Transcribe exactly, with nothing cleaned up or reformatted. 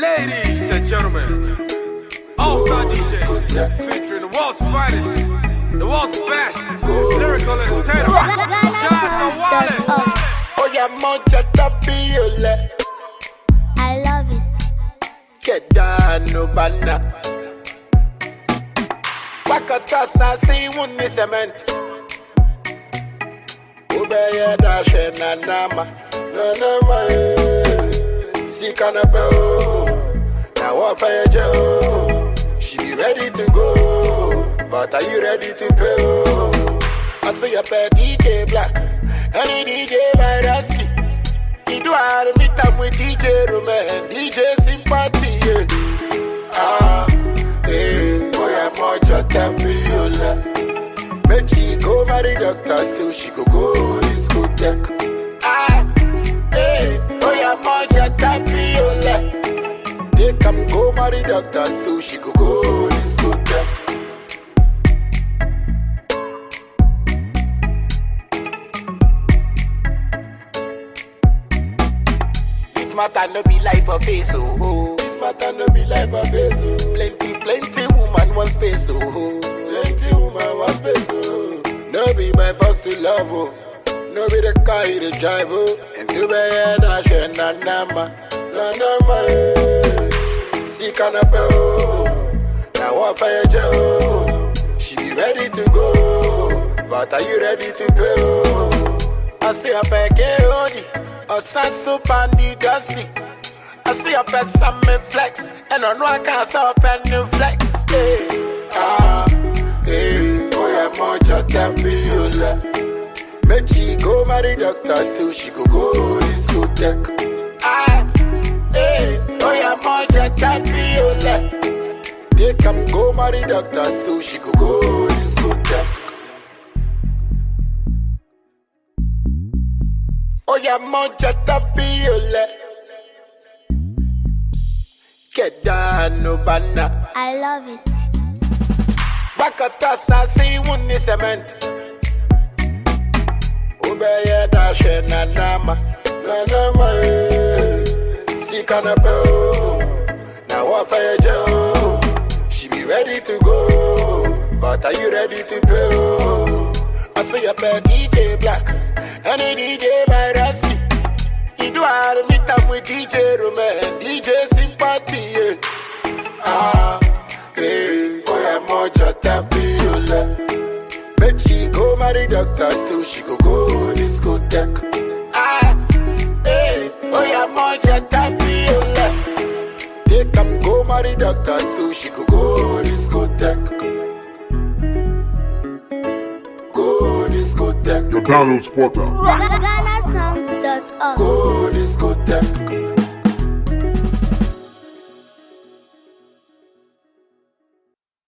Ladies and gentlemen, All-Star D Js featuring the world's finest, the world's best lyrical entertainer, Shatta Wale. Oh yeah, Moncha Tapiola. I love it. Get down, no banana. Wakata sasi wuni cement. Ubeye dashe na nama, na nama eh. Si kanapeo, na wafaya jo. She be ready to go, but are you ready to pay? I see a pair D J Black, any D J Viraski. He do I meet up with D J Roman, D J Sympathy. Yeah. Ah, hey, boy I'm Moncha Tapiola. Make she go marry doctor, still she go go discotheque. Ah, hey, boy I'm Moncha Tapiola. They come go marry doctor, still she go go discotheque. This matter no be life of face, oh, oh. This matter no be life of face, oh. Plenty, plenty woman want space, oh, oh. Plenty woman want space, oh. No be by force to love, oh. No be the car you the drive, oh. And to be a dash and na nama, na nama, eh. Si canapé, oh. Now what fire Joe? She be ready to go, but are you ready to pay, oh? I see a pack, oh. A sasso bandy dusty. I see a person me flex, and I know I can't stop and new flex. Hey, ah, hey, boy I'm Moncha Tapiola. Make she go marry doctor, still she go go discotheque. Ah, hey, boy I'm Moncha Tapiola. They come go marry doctor, still she go go discotheque. Oh yeah, Moncha Tapiola. Get down, no banana. I love it. Wakata sasi wuni cement. Ubeye dashe na nama, na nama eh. Si kanapeo, na wafaya jo. She be ready to go, but are you ready to pay? I see a pair D J Black, any D J Viraski. He do I meet up with D J Roman, D J Sympathy. Yeah. Ah, hey, boy I'm Moncha Tapiola. Make she go marry doctor, still she go go discotheque. Ah, hey, boy I'm Moncha Tapiola. They come go marry doctor, still she go go discotheque. Go discotheque. Your download spotter. Ghana songs dot org. Go discotheque.